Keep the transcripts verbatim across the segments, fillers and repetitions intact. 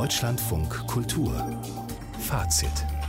Deutschlandfunk Kultur Fazit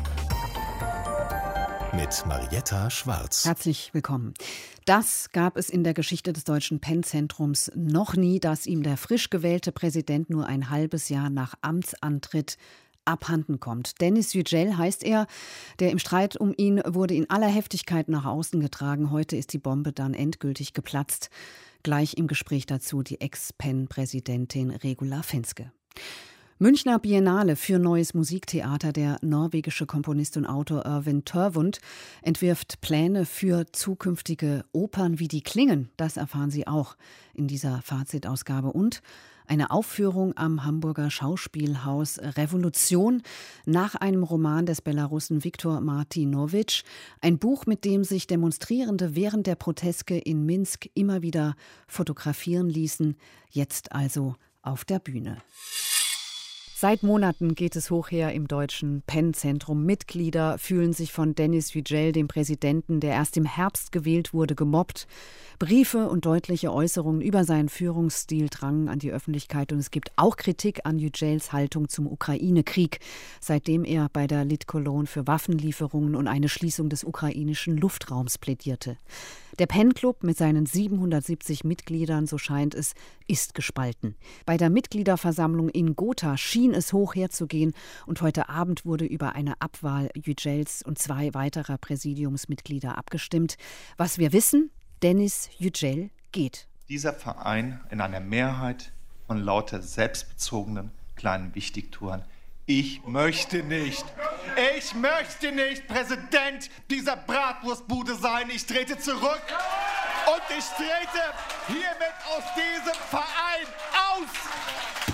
mit Marietta Schwarz. Herzlich willkommen. Das gab es in der Geschichte des Deutschen Pennzentrums noch nie, dass ihm der frisch gewählte Präsident nur ein halbes Jahr nach Amtsantritt abhanden kommt. Denis Yücel heißt er. Der im Streit um ihn wurde in aller Heftigkeit nach außen getragen. Heute ist die Bombe dann endgültig geplatzt. Gleich im Gespräch dazu die Ex-Penn-Präsidentin Regula Fenske. Münchner Biennale für neues Musiktheater. Der norwegische Komponist und Autor Erwin Tørvund entwirft Pläne für zukünftige Opern, wie die klingen. Das erfahren Sie auch in dieser Fazitausgabe. Und eine Aufführung am Hamburger Schauspielhaus Revolution nach einem Roman des Belarussen Viktor Martinovic. Ein Buch, mit dem sich Demonstrierende während der Proteste in Minsk immer wieder fotografieren ließen. Jetzt also auf der Bühne. Seit Monaten geht es hoch her im Deutschen Pennzentrum. Mitglieder fühlen sich von Denis Yücel, dem Präsidenten, der erst im Herbst gewählt wurde, gemobbt. Briefe und deutliche Äußerungen über seinen Führungsstil drangen an die Öffentlichkeit. Und es gibt auch Kritik an Yücels Haltung zum Ukraine-Krieg, seitdem er bei der Litcologne für Waffenlieferungen und eine Schließung des ukrainischen Luftraums plädierte. Der Penn-Club mit seinen siebenhundertsiebzig Mitgliedern, so scheint es, ist gespalten. Bei der Mitgliederversammlung in Gotha schien es hoch herzugehen und heute Abend wurde über eine Abwahl Yücels und zwei weiterer Präsidiumsmitglieder abgestimmt. Was wir wissen: Denis Yücel geht. Dieser Verein in einer Mehrheit von lauter selbstbezogenen kleinen Wichtigtouren. Ich möchte nicht, ich möchte nicht Präsident dieser Bratwurstbude sein. Ich trete zurück und ich trete hiermit aus diesem Verein aus.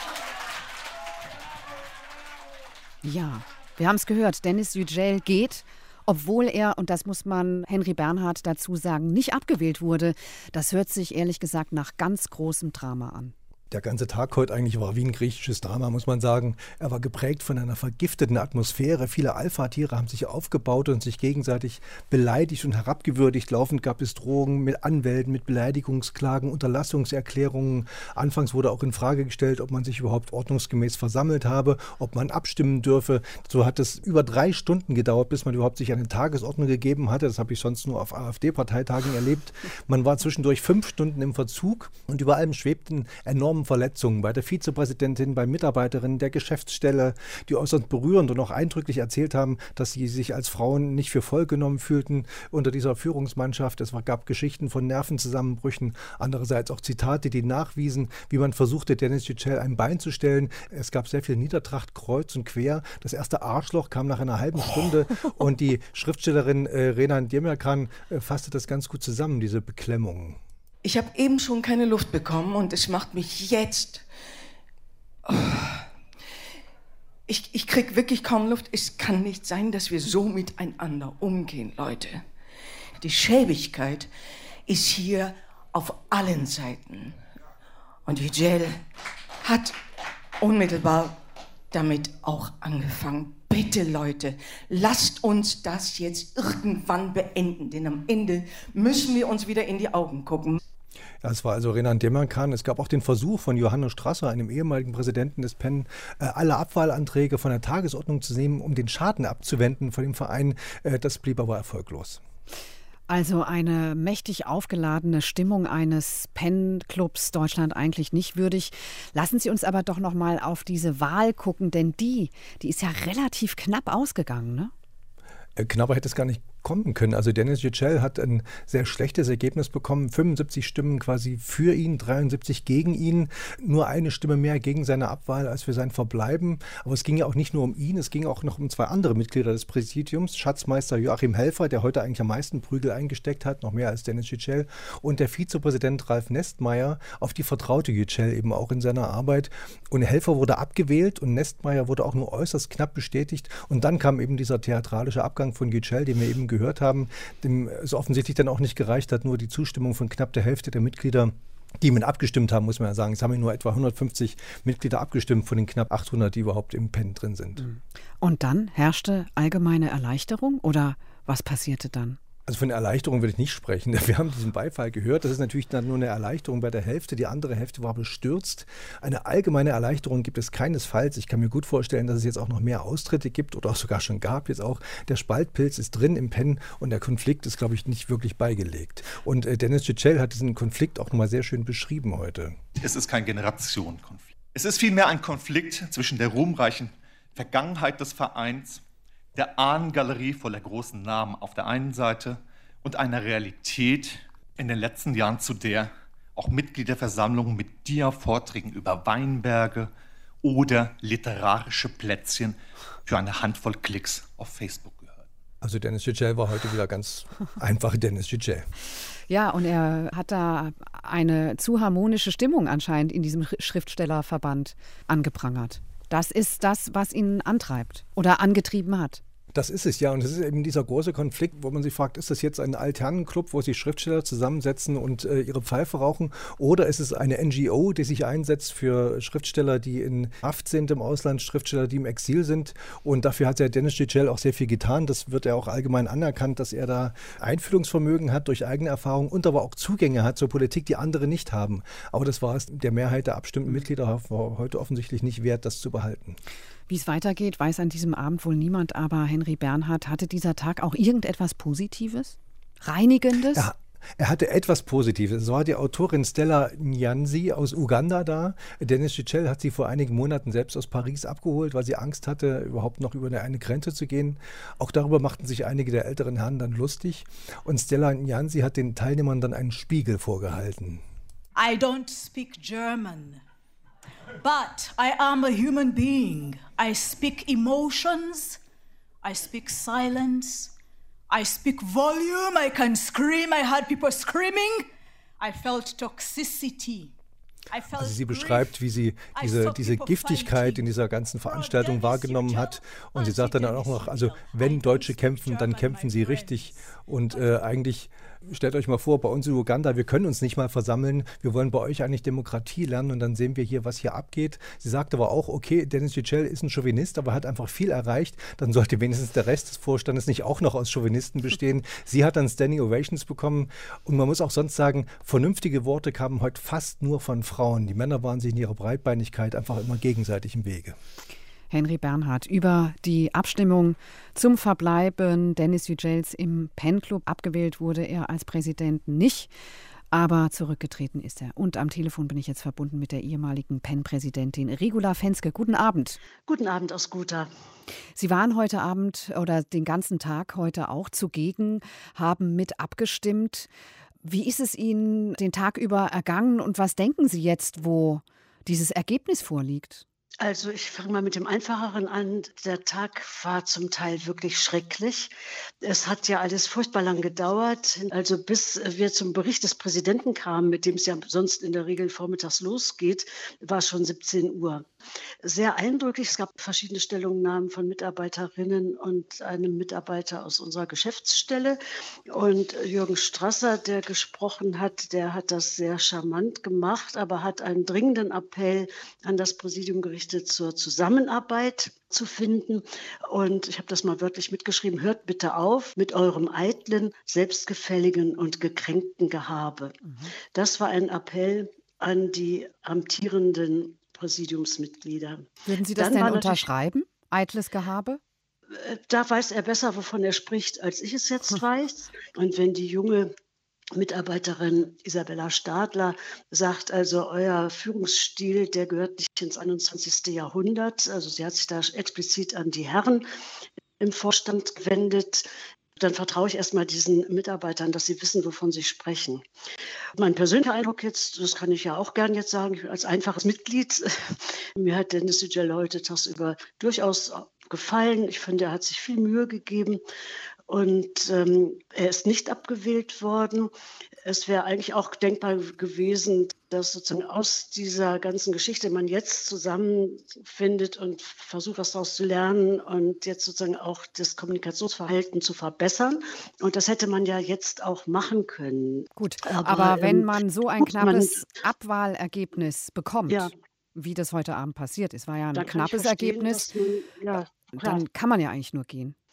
Ja, wir haben es gehört, Denis Yücel geht, obwohl er, und das muss man Henry Bernhard dazu sagen, nicht abgewählt wurde. Das hört sich ehrlich gesagt nach ganz großem Drama an. Der ganze Tag heute eigentlich war wie ein griechisches Drama, muss man sagen. Er war geprägt von einer vergifteten Atmosphäre. Viele Alpha-Tiere haben sich aufgebaut und sich gegenseitig beleidigt und herabgewürdigt. Laufend gab es Drohungen mit Anwälten, mit Beleidigungsklagen, Unterlassungserklärungen. Anfangs wurde auch in Frage gestellt, ob man sich überhaupt ordnungsgemäß versammelt habe, ob man abstimmen dürfe. So hat es über drei Stunden gedauert, bis man überhaupt sich eine Tagesordnung gegeben hatte. Das habe ich sonst nur auf AfD-Parteitagen erlebt. Man war zwischendurch fünf Stunden im Verzug und über allem schwebten enorme Verletzungen bei der Vizepräsidentin, bei Mitarbeiterinnen der Geschäftsstelle, die äußerst berührend und auch eindrücklich erzählt haben, dass sie sich als Frauen nicht für voll genommen fühlten unter dieser Führungsmannschaft. Es gab Geschichten von Nervenzusammenbrüchen, andererseits auch Zitate, die nachwiesen, wie man versuchte, Denis Yücel ein Bein zu stellen. Es gab sehr viel Niedertracht, kreuz und quer. Das erste Arschloch kam nach einer halben Stunde und die Schriftstellerin äh, Renan Demirkan äh, fasste das ganz gut zusammen, diese Beklemmung. Ich habe eben schon keine Luft bekommen und es macht mich jetzt... Oh. Ich, ich krieg wirklich kaum Luft. Es kann nicht sein, dass wir so miteinander umgehen, Leute. Die Schäbigkeit ist hier auf allen Seiten. Und Yücel hat unmittelbar damit auch angefangen. Bitte, Leute, lasst uns das jetzt irgendwann beenden, denn am Ende müssen wir uns wieder in die Augen gucken. Ja, es war also Renan Demirkan. Es gab auch den Versuch von Johannes Strasser, einem ehemaligen Präsidenten des Penn, alle Abwahlanträge von der Tagesordnung zu nehmen, um den Schaden abzuwenden von dem Verein. Das blieb aber erfolglos. Also eine mächtig aufgeladene Stimmung eines Penn-Clubs Deutschland eigentlich nicht würdig. Lassen Sie uns aber doch noch mal auf diese Wahl gucken, denn die, die ist ja relativ knapp ausgegangen, ne? Knapper hätte es gar nicht kommen können. Also Denis Yücel hat ein sehr schlechtes Ergebnis bekommen. fünfundsiebzig Stimmen quasi für ihn, dreiundsiebzig gegen ihn. Nur eine Stimme mehr gegen seine Abwahl als für sein Verbleiben. Aber es ging ja auch nicht nur um ihn, es ging auch noch um zwei andere Mitglieder des Präsidiums. Schatzmeister Joachim Helfer, der heute eigentlich am meisten Prügel eingesteckt hat, noch mehr als Denis Yücel. Und der Vizepräsident Ralf Nestmeier, auf die vertraute Yücel eben auch in seiner Arbeit. Und Helfer wurde abgewählt und Nestmeier wurde auch nur äußerst knapp bestätigt. Und dann kam eben dieser theatralische Abgang von Yücel, den wir eben gehört haben, dem es offensichtlich dann auch nicht gereicht hat, nur die Zustimmung von knapp der Hälfte der Mitglieder, die mit abgestimmt haben, muss man ja sagen. Es haben nur etwa hundertfünfzig Mitglieder abgestimmt von den knapp achthundert, die überhaupt im Penn drin sind. Und dann herrschte allgemeine Erleichterung oder was passierte dann? Also von Erleichterung würde ich nicht sprechen. Wir haben diesen Beifall gehört. Das ist natürlich dann nur eine Erleichterung bei der Hälfte. Die andere Hälfte war bestürzt. Eine allgemeine Erleichterung gibt es keinesfalls. Ich kann mir gut vorstellen, dass es jetzt auch noch mehr Austritte gibt oder auch sogar schon gab. Jetzt auch der Spaltpilz ist drin im Pen und der Konflikt ist, glaube ich, nicht wirklich beigelegt. Und äh, Dennis Yücel hat diesen Konflikt auch nochmal sehr schön beschrieben heute. Es ist kein Generationenkonflikt. Es ist vielmehr ein Konflikt zwischen der ruhmreichen Vergangenheit des Vereins, der Ahnengalerie voller großen Namen auf der einen Seite und einer Realität in den letzten Jahren, zu der auch Mitgliederversammlungen mit Dia-Vorträgen über Weinberge oder literarische Plätzchen für eine Handvoll Klicks auf Facebook gehören. Also Dennis Yücel war heute wieder ganz einfach Dennis Yücel. Ja, und er hat da eine zu harmonische Stimmung anscheinend in diesem Schriftstellerverband angeprangert. Das ist das, was ihn antreibt oder angetrieben hat. Das ist es ja, und es ist eben dieser große Konflikt, wo man sich fragt, ist das jetzt ein Alternenclub, wo sich Schriftsteller zusammensetzen und äh, ihre Pfeife rauchen, oder ist es eine N G O, die sich einsetzt für Schriftsteller, die in Haft sind im Ausland, Schriftsteller, die im Exil sind, und dafür hat ja Dennis Yücel auch sehr viel getan. Das wird ja auch allgemein anerkannt, dass er da Einfühlungsvermögen hat durch eigene Erfahrung und aber auch Zugänge hat zur Politik, die andere nicht haben. Aber das war es der Mehrheit der abstimmten Mitglieder war heute offensichtlich nicht wert, das zu behalten. Wie es weitergeht, weiß an diesem Abend wohl niemand, aber Henry Bernhard, hatte dieser Tag auch irgendetwas Positives? Reinigendes? Ja. Er hatte etwas Positives. Es war die Autorin Stella Nyanzi aus Uganda da. Dennis Yücel hat sie vor einigen Monaten selbst aus Paris abgeholt, weil sie Angst hatte, überhaupt noch über eine Grenze zu gehen. Auch darüber machten sich einige der älteren Herren dann lustig. Und Stella Nyanzi hat den Teilnehmern dann einen Spiegel vorgehalten. I don't speak German. But I am a human being. I speak emotions. I speak silence. I speak volume. I can scream. I heard people screaming. I felt toxicity. Also sie beschreibt, wie sie diese, diese Giftigkeit in dieser ganzen Veranstaltung wahrgenommen hat. Und sie sagt dann auch noch, also wenn Deutsche kämpfen, dann kämpfen sie richtig. Und äh, eigentlich, stellt euch mal vor, bei uns in Uganda, wir können uns nicht mal versammeln. Wir wollen bei euch eigentlich Demokratie lernen und dann sehen wir hier, was hier abgeht. Sie sagt aber auch, okay, Dennis Yücel ist ein Chauvinist, aber hat einfach viel erreicht. Dann sollte wenigstens der Rest des Vorstandes nicht auch noch aus Chauvinisten bestehen. Sie hat dann Standing Ovations bekommen. Und man muss auch sonst sagen, vernünftige Worte kamen heute fast nur von Frauen. Die Männer waren sich in ihrer Breitbeinigkeit einfach immer gegenseitig im Wege. Henry Bernhard über die Abstimmung zum Verbleiben Dennis Yücels im Pen-Club. Abgewählt wurde er als Präsident nicht, aber zurückgetreten ist er. Und am Telefon bin ich jetzt verbunden mit der ehemaligen Pen-Präsidentin Regula Fenske. Guten Abend. Guten Abend aus Gotha. Sie waren heute Abend oder den ganzen Tag heute auch zugegen, haben mit abgestimmt. Wie ist es Ihnen den Tag über ergangen und was denken Sie jetzt, wo dieses Ergebnis vorliegt? Also ich fange mal mit dem Einfacheren an. Der Tag war zum Teil wirklich schrecklich. Es hat ja alles furchtbar lang gedauert. Also bis wir zum Bericht des Präsidenten kamen, mit dem es ja sonst in der Regel vormittags losgeht, war schon siebzehn Uhr. Sehr eindrücklich. Es gab verschiedene Stellungnahmen von Mitarbeiterinnen und einem Mitarbeiter aus unserer Geschäftsstelle. Und Jürgen Strasser, der gesprochen hat, der hat das sehr charmant gemacht, aber hat einen dringenden Appell an das Präsidium gerichtet, zur Zusammenarbeit zu finden. Und ich habe das mal wörtlich mitgeschrieben, hört bitte auf mit eurem eitlen, selbstgefälligen und gekränkten Gehabe. Mhm. Das war ein Appell an die amtierenden Präsidiumsmitglieder. Würden Sie das Dann denn unterschreiben, eitles Gehabe? Da weiß er besser, wovon er spricht, als ich es jetzt weiß. Und wenn die junge Mitarbeiterin Isabella Stadler sagt, also euer Führungsstil, der gehört nicht ins einundzwanzigste Jahrhundert. Also sie hat sich da explizit an die Herren im Vorstand gewendet. Dann vertraue ich erstmal diesen Mitarbeitern, dass sie wissen, wovon sie sprechen. Mein persönlicher Eindruck jetzt, das kann ich ja auch gern jetzt sagen, ich bin als einfaches Mitglied, mir hat Dennis Yücel heute tagsüber durchaus gefallen. Ich finde, er hat sich viel Mühe gegeben. Und ähm, er ist nicht abgewählt worden. Es wäre eigentlich auch denkbar gewesen, dass sozusagen aus dieser ganzen Geschichte man jetzt zusammenfindet und versucht, was daraus zu lernen und jetzt sozusagen auch das Kommunikationsverhalten zu verbessern. Und das hätte man ja jetzt auch machen können. Gut, aber, aber wenn ähm, man so ein knappes man, Abwahlergebnis bekommt, ja, wie das heute Abend passiert ist, war ja ein knappes Ergebnis, man, ja, dann kann man ja eigentlich nur gehen.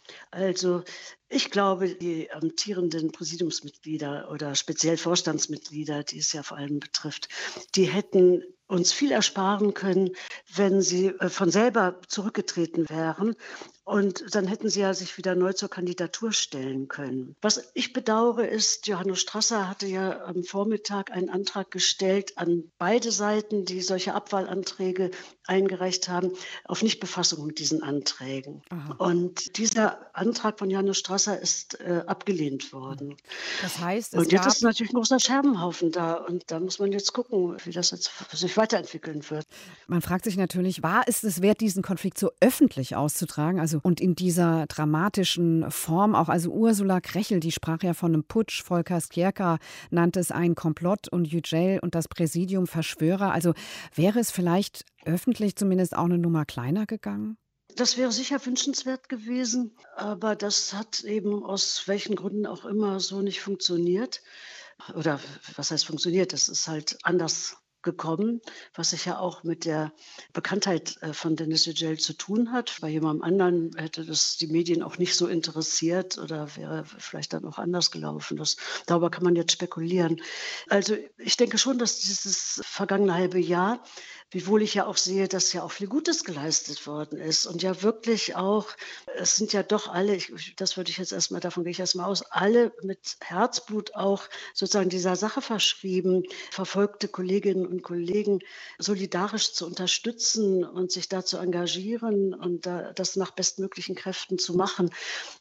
Also, ich glaube, die amtierenden Präsidiumsmitglieder oder speziell Vorstandsmitglieder, die es ja vor allem betrifft, die hätten uns viel ersparen können, wenn sie äh, von selber zurückgetreten wären. Und dann hätten sie ja sich wieder neu zur Kandidatur stellen können. Was ich bedauere ist, Johannes Strasser hatte ja am Vormittag einen Antrag gestellt an beide Seiten, die solche Abwahlanträge eingereicht haben, auf Nichtbefassung mit diesen Anträgen. Aha. Und dieser Antrag von Johannes Strasser ist äh, abgelehnt worden. Das heißt, es Und jetzt gab ist natürlich ein großer Scherbenhaufen da. Und da muss man jetzt gucken, wie das jetzt sich weiterentwickeln wird. Man fragt sich natürlich, war es es wert, diesen Konflikt so öffentlich auszutragen? Also und in dieser dramatischen Form auch. Also Ursula Krechel, die sprach ja von einem Putsch. Volker Skierka nannte es einen Komplott und Yücel und das Präsidium Verschwörer. Also wäre es vielleicht öffentlich zumindest auch eine Nummer kleiner gegangen? Das wäre sicher wünschenswert gewesen, aber das hat eben aus welchen Gründen auch immer so nicht funktioniert. Oder was heißt funktioniert? Das ist halt anders gekommen, was sicher auch mit der Bekanntheit äh, von Denis Yücel zu tun hat. Bei jemandem anderen hätte das die Medien auch nicht so interessiert oder wäre vielleicht dann auch anders gelaufen. Das, darüber kann man jetzt spekulieren. Also ich denke schon, dass dieses vergangene halbe Jahr, wiewohl ich ja auch sehe, dass ja auch viel Gutes geleistet worden ist und ja wirklich auch, es sind ja doch alle, ich, das würde ich jetzt erstmal, davon gehe ich erstmal aus, alle mit Herzblut auch sozusagen dieser Sache verschrieben, verfolgte Kolleginnen und Kollegen solidarisch zu unterstützen und sich da zu engagieren und da, das nach bestmöglichen Kräften zu machen.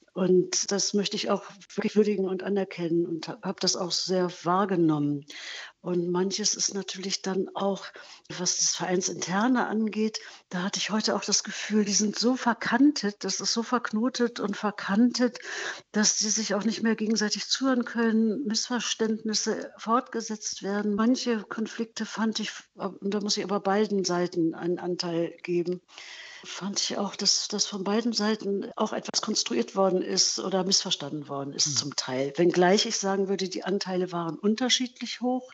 Und das möchte ich auch wirklich würdigen und anerkennen und habe das auch sehr wahrgenommen. Und manches ist natürlich dann auch, was das Vereinsinterne angeht, da hatte ich heute auch das Gefühl, die sind so verkantet, das ist so verknotet und verkantet, dass sie sich auch nicht mehr gegenseitig zuhören können, Missverständnisse fortgesetzt werden. Manche Konflikte fand ich, und da muss ich aber beiden Seiten einen Anteil geben, fand ich auch, dass das von beiden Seiten auch etwas konstruiert worden ist oder missverstanden worden ist zum Teil. Wenngleich ich sagen würde, die Anteile waren unterschiedlich hoch.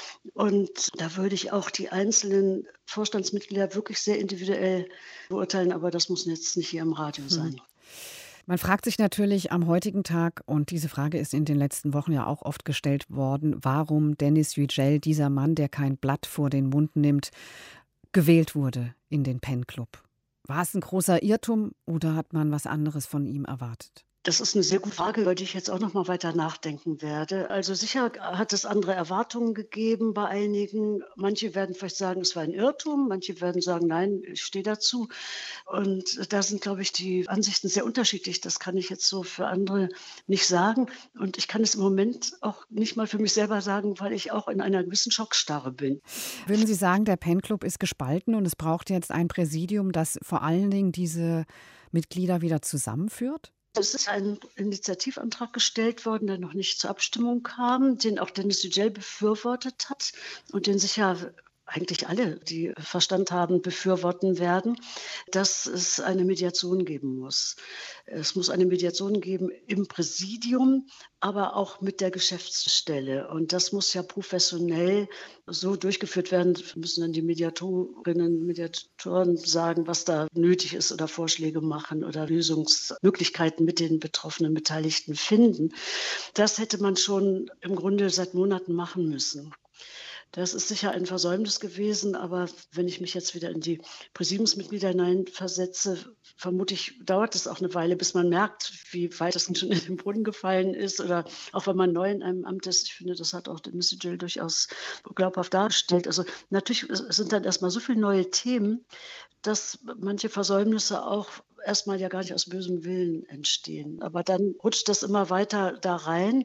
Und da würde ich auch die einzelnen Vorstandsmitglieder wirklich sehr individuell beurteilen, aber das muss jetzt nicht hier im Radio sein. Man fragt sich natürlich am heutigen Tag, und diese Frage ist in den letzten Wochen ja auch oft gestellt worden, warum Denis Yücel, dieser Mann, der kein Blatt vor den Mund nimmt, gewählt wurde in den Pen Club. War es ein großer Irrtum oder hat man was anderes von ihm erwartet? Das ist eine sehr gute Frage, über die ich jetzt auch noch mal weiter nachdenken werde. Also sicher hat es andere Erwartungen gegeben bei einigen. Manche werden vielleicht sagen, es war ein Irrtum. Manche werden sagen, nein, ich stehe dazu. Und da sind, glaube ich, die Ansichten sehr unterschiedlich. Das kann ich jetzt so für andere nicht sagen. Und ich kann es im Moment auch nicht mal für mich selber sagen, weil ich auch in einer gewissen Schockstarre bin. Würden Sie sagen, der Pen Club ist gespalten und es braucht jetzt ein Präsidium, das vor allen Dingen diese Mitglieder wieder zusammenführt? Es ist ein Initiativantrag gestellt worden, der noch nicht zur Abstimmung kam, den auch Denis Yücel befürwortet hat und den sicher eigentlich alle, die Verstand haben, befürworten werden, dass es eine Mediation geben muss. Es muss eine Mediation geben im Präsidium, aber auch mit der Geschäftsstelle. Und das muss ja professionell so durchgeführt werden. Müssen dann die Mediatorinnen, Mediatoren sagen, was da nötig ist oder Vorschläge machen oder Lösungsmöglichkeiten mit den betroffenen Beteiligten finden. Das hätte man schon im Grunde seit Monaten machen müssen. Das ist sicher ein Versäumnis gewesen, aber wenn ich mich jetzt wieder in die Präsidiumsmitglieder hineinversetze, vermute ich, dauert es auch eine Weile, bis man merkt, wie weit es schon in den Boden gefallen ist oder auch wenn man neu in einem Amt ist. Ich finde, das hat auch Denis Yücel durchaus glaubhaft dargestellt. Also natürlich sind dann erstmal so viele neue Themen, dass manche Versäumnisse auch erstmal ja gar nicht aus bösem Willen entstehen. Aber dann rutscht das immer weiter da rein.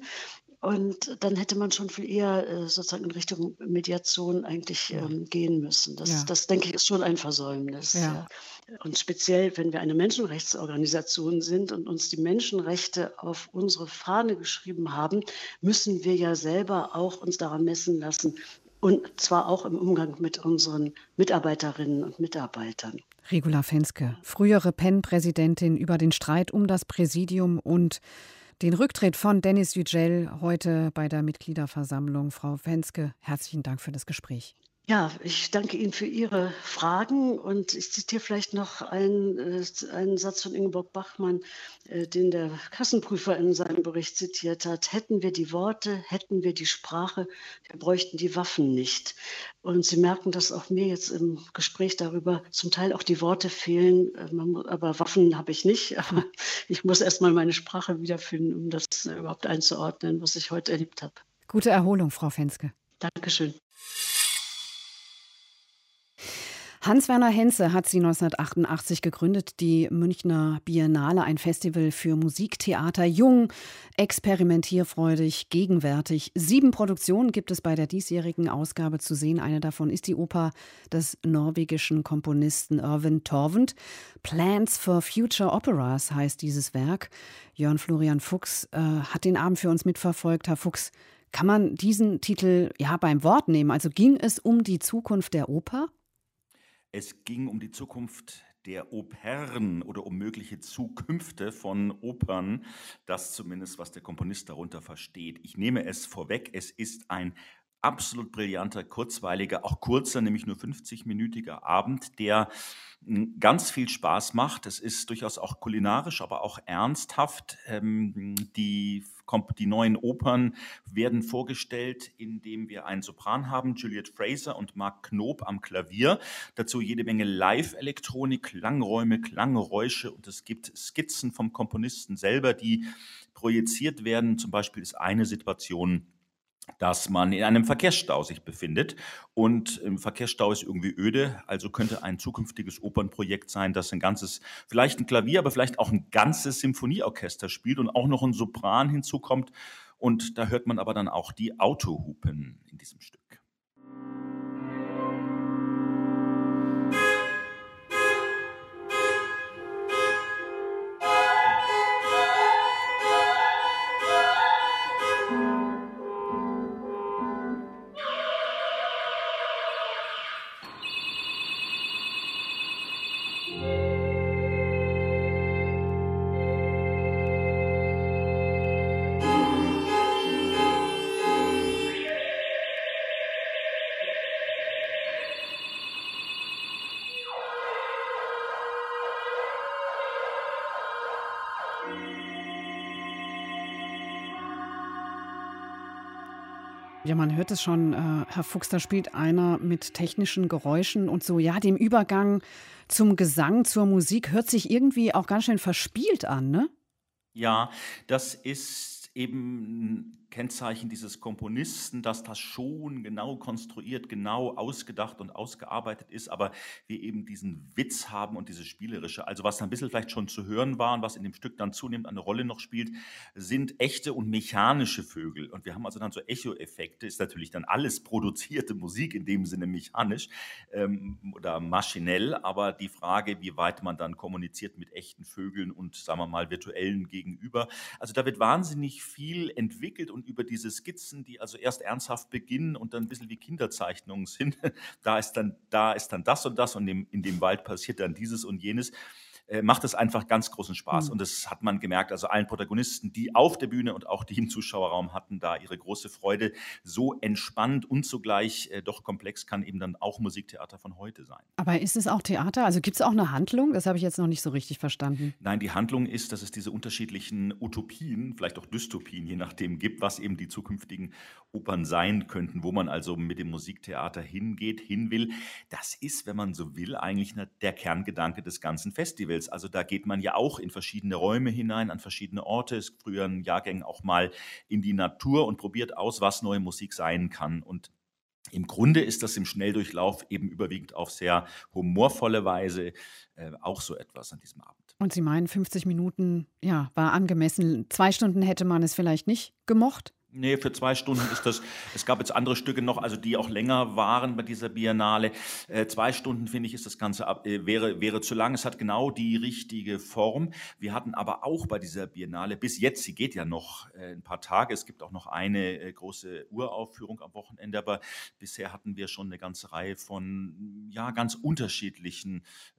Und dann hätte man schon viel eher äh, sozusagen in Richtung Mediation eigentlich ähm, gehen müssen. Das, Ja. das, denke ich, ist schon ein Versäumnis. Ja. Ja. Und speziell, wenn wir eine Menschenrechtsorganisation sind und uns die Menschenrechte auf unsere Fahne geschrieben haben, müssen wir ja selber auch uns daran messen lassen. Und zwar auch im Umgang mit unseren Mitarbeiterinnen und Mitarbeitern. Regula Fenske, frühere Pen-Präsidentin, über den Streit um das Präsidium und den Rücktritt von Denis Yücel heute bei der Mitgliederversammlung. Frau Fenske, herzlichen Dank für das Gespräch. Ja, ich danke Ihnen für Ihre Fragen und ich zitiere vielleicht noch einen, äh, einen Satz von Ingeborg Bachmann, äh, den der Kassenprüfer in seinem Bericht zitiert hat. Hätten wir die Worte, hätten wir die Sprache, wir bräuchten die Waffen nicht. Und Sie merken, dass auch mir jetzt im Gespräch darüber zum Teil auch die Worte fehlen, äh, man, mu- aber Waffen habe ich nicht. Aber ich muss erst mal meine Sprache wiederfinden, um das äh, überhaupt einzuordnen, was ich heute erlebt habe. Gute Erholung, Frau Fenske. Dankeschön. Hans-Werner Henze hat sie neunzehnhundertachtundachtzig gegründet, die Münchner Biennale, ein Festival für Musiktheater, jung, experimentierfreudig, gegenwärtig. Sieben Produktionen gibt es bei der diesjährigen Ausgabe zu sehen. Eine davon ist die Oper des norwegischen Komponisten Irvin Torvend. Plans for Future Operas heißt dieses Werk. Jörn Florian Fuchs äh, hat den Abend für uns mitverfolgt. Herr Fuchs, kann man diesen Titel ja beim Wort nehmen? Also ging es um die Zukunft der Oper? Es ging um die Zukunft der Opern oder um mögliche Zukünfte von Opern, das zumindest, was der Komponist darunter versteht. Ich nehme es vorweg, es ist ein absolut brillanter, kurzweiliger, auch kurzer, nämlich nur fünfzig-minütiger Abend, der mh, ganz viel Spaß macht. Es ist durchaus auch kulinarisch, aber auch ernsthaft. Ähm, die, komp- die neuen Opern werden vorgestellt, indem wir einen Sopran haben, Juliet Fraser und Mark Knob am Klavier. Dazu jede Menge Live-Elektronik, Klangräume, Klanggeräusche und es gibt Skizzen vom Komponisten selber, die projiziert werden. Zum Beispiel ist eine Situation, dass man in einem Verkehrsstau sich befindet und im Verkehrsstau ist irgendwie öde, also könnte ein zukünftiges Opernprojekt sein, das ein ganzes, vielleicht ein Klavier, aber vielleicht auch ein ganzes Symphonieorchester spielt und auch noch ein Sopran hinzukommt und da hört man aber dann auch die Autohupen in diesem Stück. Ja, man hört es schon, äh, Herr Fuchs, da spielt einer mit technischen Geräuschen und so. Ja, dem Übergang zum Gesang, zur Musik hört sich irgendwie auch ganz schön verspielt an, ne? Ja, das ist eben ein Kennzeichen dieses Komponisten, dass das schon genau konstruiert, genau ausgedacht und ausgearbeitet ist, aber wir eben diesen Witz haben und dieses Spielerische. Also was ein bisschen vielleicht schon zu hören war und was in dem Stück dann zunehmend eine Rolle noch spielt, sind echte und mechanische Vögel. Und wir haben also dann so Echo-Effekte, ist natürlich dann alles produzierte Musik, in dem Sinne mechanisch ähm, oder maschinell, aber die Frage, wie weit man dann kommuniziert mit echten Vögeln und, sagen wir mal, virtuellen gegenüber. Also da wird wahnsinnig viel entwickelt und über diese Skizzen, die also erst ernsthaft beginnen und dann ein bisschen wie Kinderzeichnungen sind, da ist dann, da ist dann das und das und in dem, in dem Wald passiert dann dieses und jenes, äh, macht es einfach ganz großen Spaß. Mhm. Und das hat man gemerkt, also allen Protagonisten, die auf der Bühne und auch die im Zuschauerraum hatten, da ihre große Freude. So entspannt und zugleich äh, doch komplex kann eben dann auch Musiktheater von heute sein. Aber ist es auch Theater? Also gibt es auch eine Handlung? Das habe ich jetzt noch nicht so richtig verstanden. Nein, die Handlung ist, dass es diese unterschiedlichen Utopien, vielleicht auch Dystopien, je nachdem gibt, was eben die zukünftigen Opern sein könnten, wo man also mit dem Musiktheater hingeht, hin will. Das ist, wenn man so will, eigentlich der Kerngedanke des ganzen Festivals. Also da geht man ja auch in verschiedene Räume hinein, an verschiedene Orte, ist früher in Jahrgängen auch mal in die Natur und probiert aus, was neue Musik sein kann. Und im Grunde ist das im Schnelldurchlauf eben überwiegend auf sehr humorvolle Weise äh, auch so etwas an diesem Abend. Und Sie meinen, fünfzig Minuten, ja, war angemessen. Zwei Stunden hätte man es vielleicht nicht gemocht? Nee, für zwei Stunden ist das, es gab jetzt andere Stücke noch, also die auch länger waren bei dieser Biennale. Äh, zwei Stunden, finde ich, ist das Ganze, ab, äh, wäre, wäre zu lang. Es hat genau die richtige Form. Wir hatten aber auch bei dieser Biennale, bis jetzt, sie geht ja noch äh, ein paar Tage, es gibt auch noch eine äh, große Uraufführung am Wochenende, aber bisher hatten wir schon eine ganze Reihe von, ja, ganz unterschiedlichen äh, Produktionen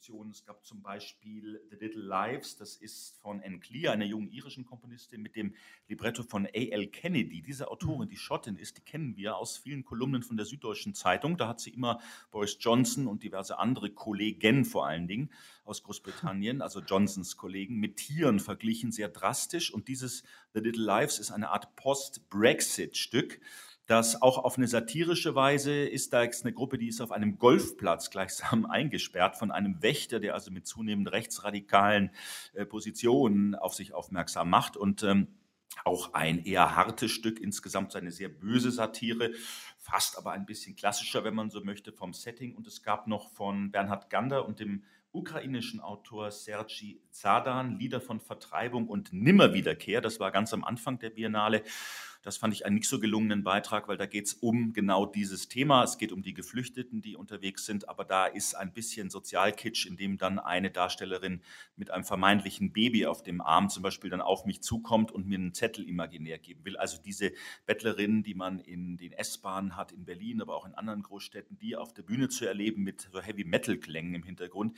Produktionen. Es gab zum Beispiel The Little Lives, das ist von Anne Clear, einer jungen irischen Komponistin, mit dem Libretto von A L Kennedy. Diese Autorin, die Schottin ist, die kennen wir aus vielen Kolumnen von der Süddeutschen Zeitung. Da hat sie immer Boris Johnson und diverse andere Kollegen vor allen Dingen aus Großbritannien, also Johnsons Kollegen, mit Tieren verglichen, sehr drastisch. Und dieses The Little Lives ist eine Art Post-Brexit-Stück, das auch auf eine satirische Weise ist. Da ist eine Gruppe, die ist auf einem Golfplatz gleichsam eingesperrt von einem Wächter, der also mit zunehmend rechtsradikalen äh, Positionen auf sich aufmerksam macht. Und ähm, auch ein eher hartes Stück, insgesamt eine sehr böse Satire, fast aber ein bisschen klassischer, wenn man so möchte, vom Setting. Und es gab noch von Bernhard Gander und dem ukrainischen Autor Sergei Zadan Lieder von Vertreibung und Nimmerwiederkehr. Das war ganz am Anfang der Biennale. Das fand ich einen nicht so gelungenen Beitrag, weil da geht es um genau dieses Thema. Es geht um die Geflüchteten, die unterwegs sind, aber da ist ein bisschen Sozialkitsch, in dem dann eine Darstellerin mit einem vermeintlichen Baby auf dem Arm zum Beispiel dann auf mich zukommt und mir einen Zettel imaginär geben will. Also diese Bettlerinnen, die man in den S-Bahnen hat, in Berlin, aber auch in anderen Großstädten, die auf der Bühne zu erleben mit so Heavy-Metal-Klängen im Hintergrund.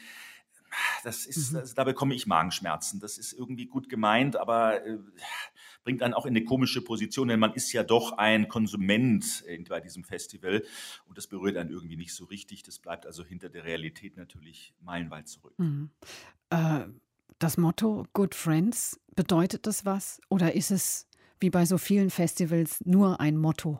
Das ist, mhm. das, da bekomme ich Magenschmerzen. Das ist irgendwie gut gemeint, aber äh, bringt einen auch in eine komische Position, denn man ist ja doch ein Konsument bei diesem Festival und das berührt einen irgendwie nicht so richtig. Das bleibt also hinter der Realität natürlich meilenweit zurück. Mhm. Äh, das Motto Good Friends, bedeutet das was? Oder ist es wie bei so vielen Festivals nur ein Motto?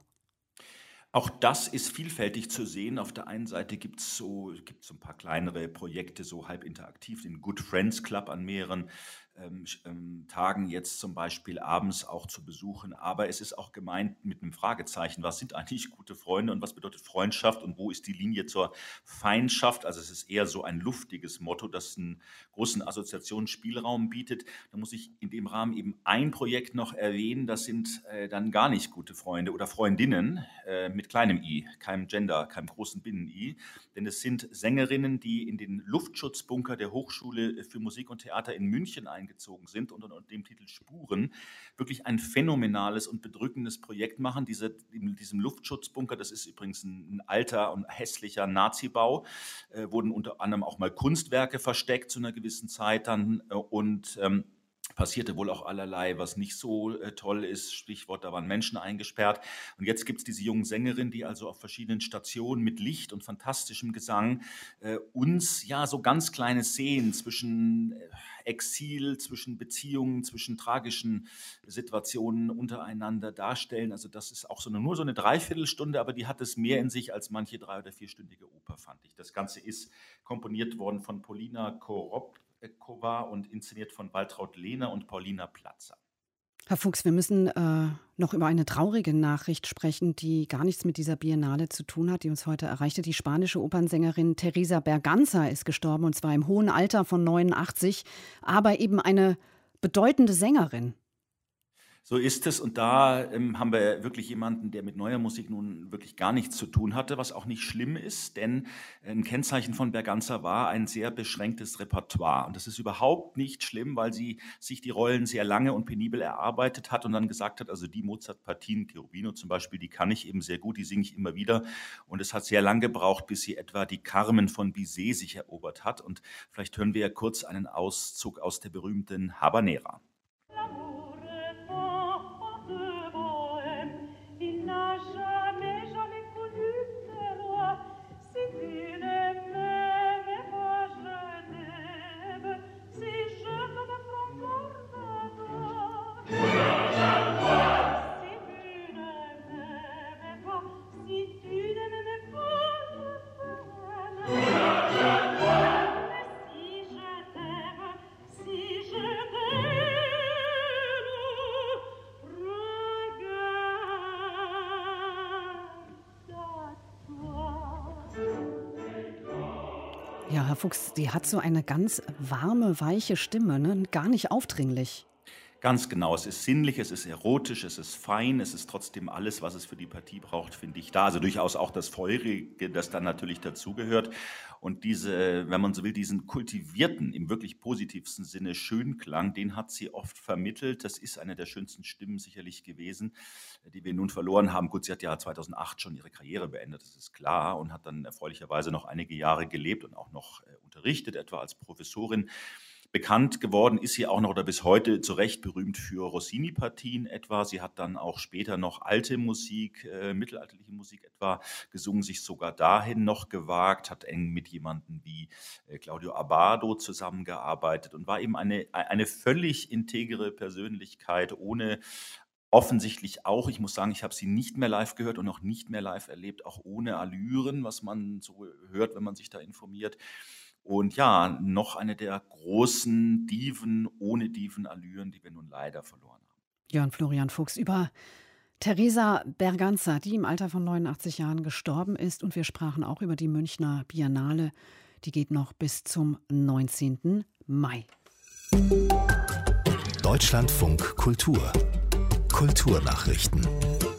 Auch das ist vielfältig zu sehen. Auf der einen Seite gibt es so, gibt's so ein paar kleinere Projekte, so halb interaktiv, den Good Friends Club an mehreren ähm, ähm, Tagen jetzt zum Beispiel abends auch zu besuchen. Aber es ist auch gemeint mit einem Fragezeichen, was sind eigentlich gute Freunde und was bedeutet Freundschaft und wo ist die Linie zur Feindschaft? Also es ist eher so ein luftiges Motto, das einen großen Assoziationsspielraum bietet. Da muss ich in dem Rahmen eben ein Projekt noch erwähnen, das sind äh, dann gar nicht gute Freunde oder Freundinnen äh, mit kleinem I, keinem Gender, keinem großen Binnen-I, denn es sind Sängerinnen, die in den Luftschutzbunker der Hochschule für Musik und Theater in München eingezogen sind und unter dem Titel Spuren wirklich ein phänomenales und bedrückendes Projekt machen. Diese, in diesem Luftschutzbunker, das ist übrigens ein, ein alter und hässlicher Nazi-Bau, äh, wurden unter anderem auch mal Kunstwerke versteckt zu einer gewissen Zeit dann äh, und ähm, passierte wohl auch allerlei, was nicht so äh, toll ist. Stichwort, da waren Menschen eingesperrt. Und jetzt gibt es diese jungen Sängerin, die also auf verschiedenen Stationen mit Licht und fantastischem Gesang äh, uns ja so ganz kleine Szenen zwischen äh, Exil, zwischen Beziehungen, zwischen tragischen Situationen untereinander darstellen. Also das ist auch so eine, nur so eine Dreiviertelstunde, aber die hat es mehr in sich als manche drei- oder vierstündige Oper, fand ich. Das Ganze ist komponiert worden von Polina Korob und inszeniert von Waltraud Lehner und Paulina Platzer. Herr Fuchs, wir müssen äh, noch über eine traurige Nachricht sprechen, die gar nichts mit dieser Biennale zu tun hat, die uns heute erreichte. Die spanische Opernsängerin Teresa Berganza ist gestorben, und zwar im hohen Alter von neunundachtzig, aber eben eine bedeutende Sängerin. So ist es, und da ähm, haben wir wirklich jemanden, der mit neuer Musik nun wirklich gar nichts zu tun hatte, was auch nicht schlimm ist, denn ein Kennzeichen von Berganza war ein sehr beschränktes Repertoire. Und das ist überhaupt nicht schlimm, weil sie sich die Rollen sehr lange und penibel erarbeitet hat und dann gesagt hat, also die Mozart-Partien, Cherubino zum Beispiel, die kann ich eben sehr gut, die singe ich immer wieder. Und es hat sehr lange gebraucht, bis sie etwa die Carmen von Bizet sich erobert hat. Und vielleicht hören wir ja kurz einen Auszug aus der berühmten Habanera. Ja, Herr Fuchs, die hat so eine ganz warme, weiche Stimme, ne? Gar nicht aufdringlich. Ganz genau, es ist sinnlich, es ist erotisch, es ist fein, es ist trotzdem alles, was es für die Partie braucht, finde ich da. Also durchaus auch das Feurige, das dann natürlich dazugehört. Und diese, wenn man so will, diesen kultivierten, im wirklich positivsten Sinne Schönklang, den hat sie oft vermittelt. Das ist eine der schönsten Stimmen sicherlich gewesen, die wir nun verloren haben. Gut, sie hat ja zweitausendacht schon ihre Karriere beendet, das ist klar, und hat dann erfreulicherweise noch einige Jahre gelebt und auch noch äh, unterrichtet, etwa als Professorin. Bekannt geworden ist sie auch noch oder bis heute zu Recht berühmt für Rossini-Partien etwa. Sie hat dann auch später noch alte Musik, äh, mittelalterliche Musik etwa gesungen, sich sogar dahin noch gewagt, hat eng mit jemandem wie äh, Claudio Abbado zusammengearbeitet und war eben eine, eine völlig integre Persönlichkeit, ohne offensichtlich auch, ich muss sagen, ich habe sie nicht mehr live gehört und auch nicht mehr live erlebt, auch ohne Allüren, was man so hört, wenn man sich da informiert. Und ja, noch eine der großen Diven ohne Divenallüren, die wir nun leider verloren haben. Jörn Florian Fuchs über Teresa Berganza, die im Alter von neunundachtzig Jahren gestorben ist. Und wir sprachen auch über die Münchner Biennale. Die geht noch bis zum neunzehnten Mai. Deutschlandfunk Kultur. Kulturnachrichten.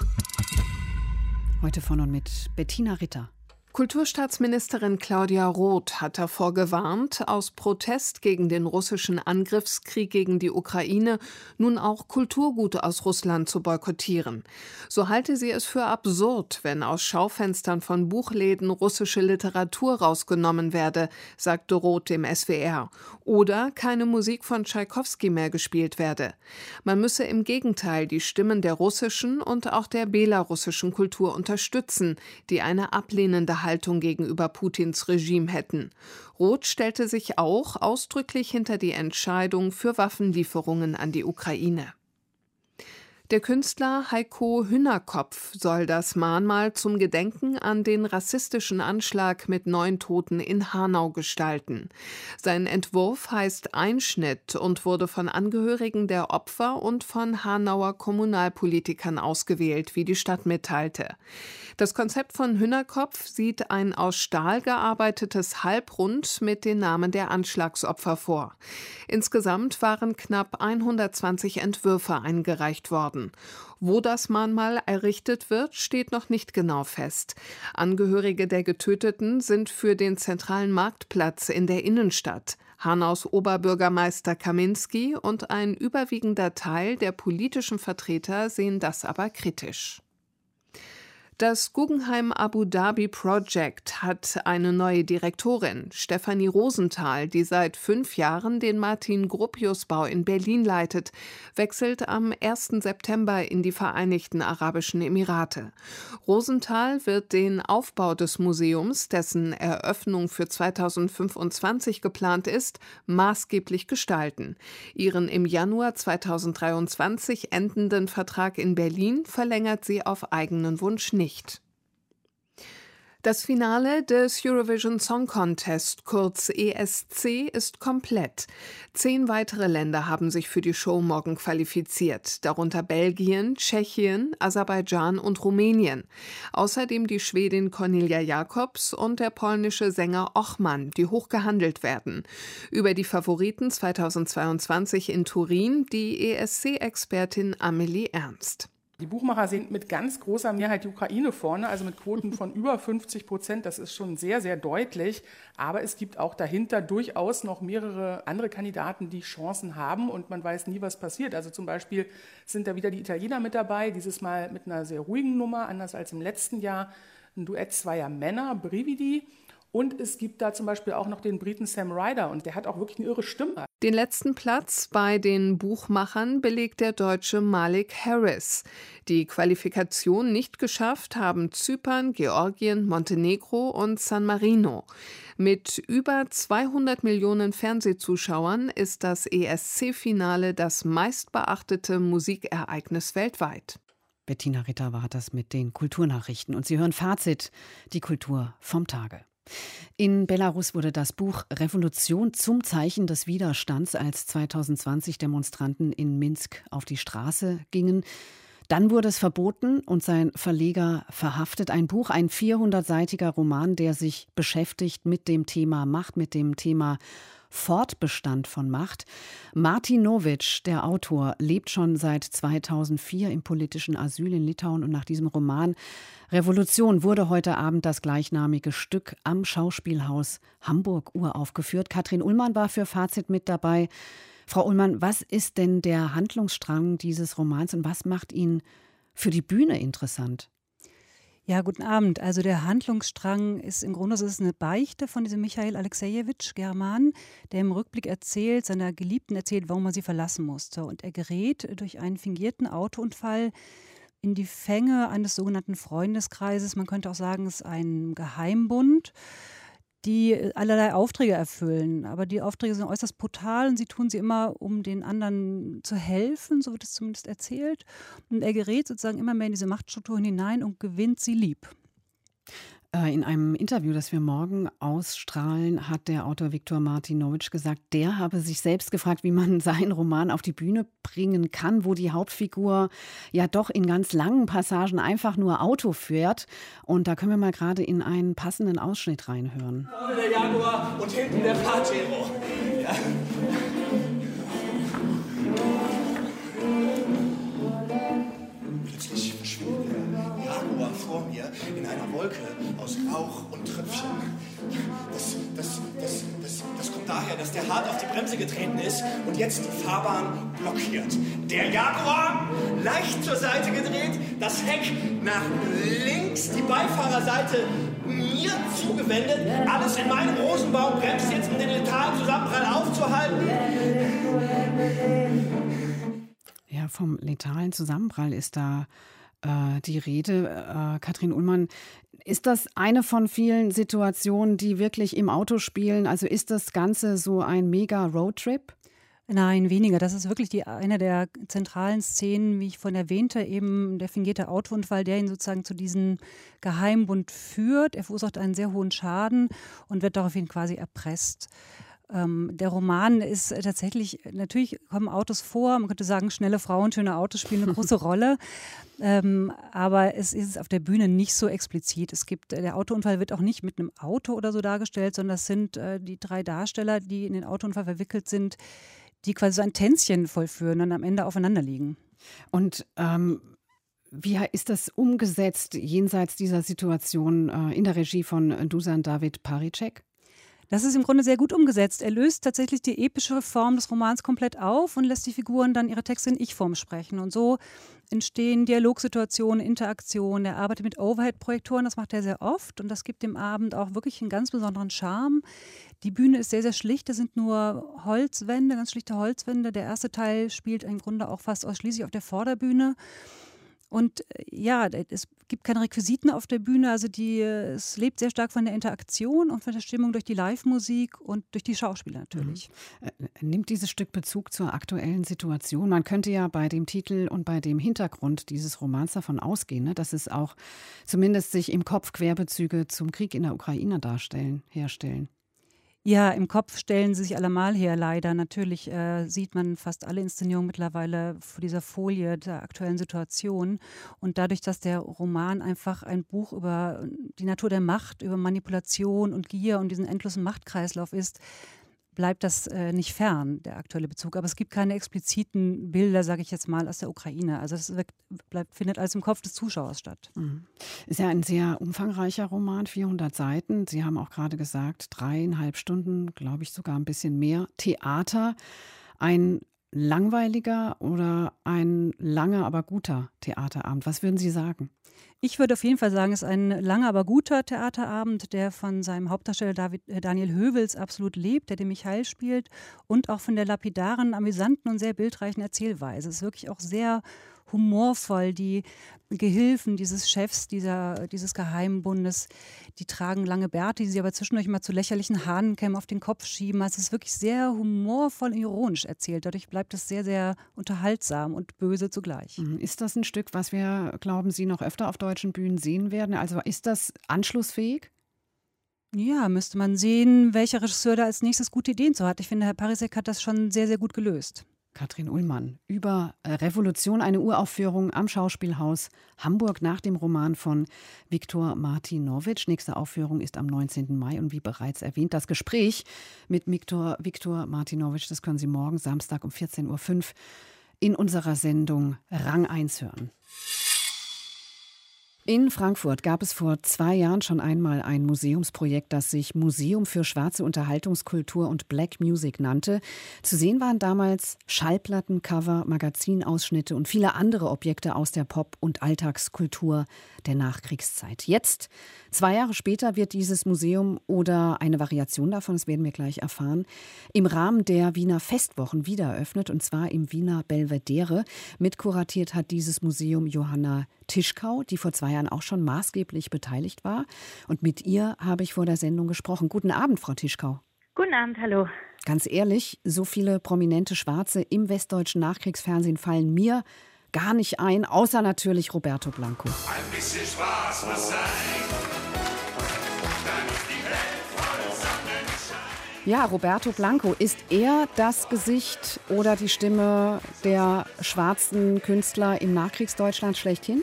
Heute von und mit Bettina Ritter. Kulturstaatsministerin Claudia Roth hat davor gewarnt, aus Protest gegen den russischen Angriffskrieg gegen die Ukraine nun auch Kulturgüter aus Russland zu boykottieren. So halte sie es für absurd, wenn aus Schaufenstern von Buchläden russische Literatur rausgenommen werde, sagte Roth dem S W R. Oder keine Musik von Tschaikowski mehr gespielt werde. Man müsse im Gegenteil die Stimmen der russischen und auch der belarussischen Kultur unterstützen, die eine ablehnende Haltung gegenüber Putins Regime hätten. Roth stellte sich auch ausdrücklich hinter die Entscheidung für Waffenlieferungen an die Ukraine. Der Künstler Heiko Hühnerkopf soll das Mahnmal zum Gedenken an den rassistischen Anschlag mit neun Toten in Hanau gestalten. Sein Entwurf heißt Einschnitt und wurde von Angehörigen der Opfer und von Hanauer Kommunalpolitikern ausgewählt, wie die Stadt mitteilte. Das Konzept von Hühnerkopf sieht ein aus Stahl gearbeitetes Halbrund mit den Namen der Anschlagsopfer vor. Insgesamt waren knapp hundertzwanzig Entwürfe eingereicht worden. Wo das Mahnmal errichtet wird, steht noch nicht genau fest. Angehörige der Getöteten sind für den zentralen Marktplatz in der Innenstadt. Hanaus Oberbürgermeister Kaminski und ein überwiegender Teil der politischen Vertreter sehen das aber kritisch. Das Guggenheim Abu Dhabi Project hat eine neue Direktorin, Stefanie Rosenthal, die seit fünf Jahren den Martin-Gropius-Bau in Berlin leitet, wechselt am ersten September in die Vereinigten Arabischen Emirate. Rosenthal wird den Aufbau des Museums, dessen Eröffnung für zweitausendfünfundzwanzig geplant ist, maßgeblich gestalten. Ihren im Januar zweitausenddreiundzwanzig endenden Vertrag in Berlin verlängert sie auf eigenen Wunsch nicht. Das Finale des Eurovision Song Contest, kurz E S C, ist komplett. Zehn weitere Länder haben sich für die Show morgen qualifiziert, darunter Belgien, Tschechien, Aserbaidschan und Rumänien. Außerdem die Schwedin Cornelia Jacobs und der polnische Sänger Ochman, die hoch gehandelt werden. Über die Favoriten zweitausendzweiundzwanzig in Turin die E S C-Expertin Amelie Ernst. Die Buchmacher sehen mit ganz großer Mehrheit die Ukraine vorne, also mit Quoten von über fünfzig Prozent. Das ist schon sehr, sehr deutlich. Aber es gibt auch dahinter durchaus noch mehrere andere Kandidaten, die Chancen haben. Und man weiß nie, was passiert. Also zum Beispiel sind da wieder die Italiener mit dabei, dieses Mal mit einer sehr ruhigen Nummer, anders als im letzten Jahr. Ein Duett zweier Männer, Brividi. Und es gibt da zum Beispiel auch noch den Briten Sam Ryder. Und der hat auch wirklich eine irre Stimme. Den letzten Platz bei den Buchmachern belegt der Deutsche Malik Harris. Die Qualifikation nicht geschafft haben Zypern, Georgien, Montenegro und San Marino. Mit über zweihundert Millionen Fernsehzuschauern ist das E S C-Finale das meistbeachtete Musikereignis weltweit. Bettina Ritter war das mit den Kulturnachrichten. Und Sie hören Fazit, die Kultur vom Tage. In Belarus wurde das Buch Revolution zum Zeichen des Widerstands, als zweitausendzwanzig Demonstranten in Minsk auf die Straße gingen. Dann wurde es verboten und sein Verleger verhaftet. Ein Buch, ein vierhundertseitiger Roman, der sich beschäftigt mit dem Thema Macht, mit dem Thema Fortbestand von Macht. Martin Nowitsch, der Autor, lebt schon seit zweitausendvier im politischen Asyl in Litauen und nach diesem Roman Revolution wurde heute Abend das gleichnamige Stück am Schauspielhaus Hamburg uraufgeführt. Katrin Ullmann war für Fazit mit dabei. Frau Ullmann, was ist denn der Handlungsstrang dieses Romans und was macht ihn für die Bühne interessant? Ja, guten Abend. Also der Handlungsstrang ist im Grunde, es ist eine Beichte von diesem Michail Alexejewitsch, German, der im Rückblick erzählt, seiner Geliebten erzählt, warum er sie verlassen musste. Und er gerät durch einen fingierten Autounfall in die Fänge eines sogenannten Freundeskreises. Man könnte auch sagen, es ist ein Geheimbund, die allerlei Aufträge erfüllen. Aber die Aufträge sind äußerst brutal und sie tun sie immer, um den anderen zu helfen, so wird es zumindest erzählt. Und er gerät sozusagen immer mehr in diese Machtstrukturen hinein und gewinnt sie lieb. In einem Interview, das wir morgen ausstrahlen, hat der Autor Viktor Martin Nowitsch gesagt, der habe sich selbst gefragt, wie man seinen Roman auf die Bühne bringen kann, wo die Hauptfigur ja doch in ganz langen Passagen einfach nur Auto fährt. Und da können wir mal gerade in einen passenden Ausschnitt reinhören. Vorne der Jaguar und hinten der Pajero. Ja. Plötzlich verschwindet der Jaguar vor mir in einer Wolke aus Rauch und Tröpfchen. Das, das, das, das, das kommt daher, dass der hart auf die Bremse getreten ist und jetzt die Fahrbahn blockiert. Der Jaguar leicht zur Seite gedreht, das Heck nach links, die Beifahrerseite mir zugewendet. Alles in meinem Rosenbaum bremst jetzt, um den letalen Zusammenprall aufzuhalten. Ja, vom letalen Zusammenprall ist da äh, die Rede. Äh, Katrin Ullmann, ist das eine von vielen Situationen, die wirklich im Auto spielen? Also ist das Ganze so ein Mega-Roadtrip? Nein, weniger. Das ist wirklich die, eine der zentralen Szenen, wie ich vorhin erwähnte, eben der fingierte Autounfall, der ihn sozusagen zu diesem Geheimbund führt. Er verursacht einen sehr hohen Schaden und wird daraufhin quasi erpresst. Ähm, der Roman ist tatsächlich, natürlich kommen Autos vor, man könnte sagen, schnelle Frauen, schöne Autos spielen eine große Rolle, ähm, aber es ist auf der Bühne nicht so explizit. Es gibt, der Autounfall wird auch nicht mit einem Auto oder so dargestellt, sondern das sind äh, die drei Darsteller, die in den Autounfall verwickelt sind, die quasi so ein Tänzchen vollführen und am Ende aufeinander liegen. Und ähm wie ist das umgesetzt jenseits dieser Situation äh, in der Regie von Dusan David Paricek? Das ist im Grunde sehr gut umgesetzt. Er löst tatsächlich die epische Form des Romans komplett auf und lässt die Figuren dann ihre Texte in Ich-Form sprechen. Und so entstehen Dialogsituationen, Interaktionen. Er arbeitet mit Overhead-Projektoren, das macht er sehr oft. Und das gibt dem Abend auch wirklich einen ganz besonderen Charme. Die Bühne ist sehr, sehr schlicht. Da sind nur Holzwände, ganz schlichte Holzwände. Der erste Teil spielt im Grunde auch fast ausschließlich auf der Vorderbühne. Und ja, es gibt keine Requisiten auf der Bühne, also die, es lebt sehr stark von der Interaktion und von der Stimmung durch die Live-Musik und durch die Schauspieler natürlich. Mhm. Nimmt dieses Stück Bezug zur aktuellen Situation? Man könnte ja bei dem Titel und bei dem Hintergrund dieses Romans davon ausgehen, ne, dass es auch zumindest sich im Kopf Querbezüge zum Krieg in der Ukraine darstellen, herstellen. Ja, im Kopf stellen sie sich allemal her, leider. Natürlich äh, sieht man fast alle Inszenierungen mittlerweile vor dieser Folie der aktuellen Situation. Und dadurch, dass der Roman einfach ein Buch über die Natur der Macht, über Manipulation und Gier und diesen endlosen Machtkreislauf ist, bleibt das äh, nicht fern, der aktuelle Bezug. Aber es gibt keine expliziten Bilder, sage ich jetzt mal, aus der Ukraine. Also es wirkt, bleibt, findet alles im Kopf des Zuschauers statt. Mhm. Ist ja ein sehr umfangreicher Roman, vierhundert Seiten. Sie haben auch gerade gesagt, dreieinhalb Stunden, glaube ich sogar ein bisschen mehr. Theater, ein langweiliger oder ein langer, aber guter Theaterabend. Was würden Sie sagen? Ich würde auf jeden Fall sagen, es ist ein langer, aber guter Theaterabend, der von seinem Hauptdarsteller David, äh, Daniel Höwels absolut lebt, der den Michail spielt und auch von der lapidaren, amüsanten und sehr bildreichen Erzählweise. Es ist wirklich auch sehr humorvoll. Die Gehilfen dieses Chefs, dieser, dieses Geheimbundes, die tragen lange Bärte, die sie aber zwischendurch mal zu lächerlichen Hahnenkämmen auf den Kopf schieben. Also es ist wirklich sehr humorvoll und ironisch erzählt. Dadurch bleibt es sehr, sehr unterhaltsam und böse zugleich. Ist das ein Stück, was wir, glauben Sie, noch öfter auf deutschen Bühnen sehen werden? Also ist das anschlussfähig? Ja, müsste man sehen, welcher Regisseur da als nächstes gute Ideen zu hat. Ich finde, Herr Paricek hat das schon sehr, sehr gut gelöst. Katrin Ullmann über Revolution, eine Uraufführung am Schauspielhaus Hamburg nach dem Roman von Viktor Martinovic. Nächste Aufführung ist am neunzehnten Mai und wie bereits erwähnt, das Gespräch mit Viktor, Viktor Martinovic, das können Sie morgen Samstag um vierzehn Uhr fünf in unserer Sendung Rang eins hören. In Frankfurt gab es vor zwei Jahren schon einmal ein Museumsprojekt, das sich Museum für schwarze Unterhaltungskultur und Black Music nannte. Zu sehen waren damals Schallplatten, Cover, Magazinausschnitte und viele andere Objekte aus der Pop- und Alltagskultur der Nachkriegszeit. Jetzt, zwei Jahre später, wird dieses Museum oder eine Variation davon, das werden wir gleich erfahren, im Rahmen der Wiener Festwochen wieder eröffnet, und zwar im Wiener Belvedere. Mitkuratiert hat dieses Museum Johanna Tischkau, die vor zwei Jahren auch schon maßgeblich beteiligt war. Und mit ihr habe ich vor der Sendung gesprochen. Guten Abend, Frau Tischkau. Guten Abend, hallo. Ganz ehrlich, so viele prominente Schwarze im westdeutschen Nachkriegsfernsehen fallen mir gar nicht ein, außer natürlich Roberto Blanco. Ein bisschen Spaß muss sein, dann ist die Welt voll Sonnenschein. Ja, Roberto Blanco, ist er das Gesicht oder die Stimme der schwarzen Künstler im Nachkriegsdeutschland schlechthin?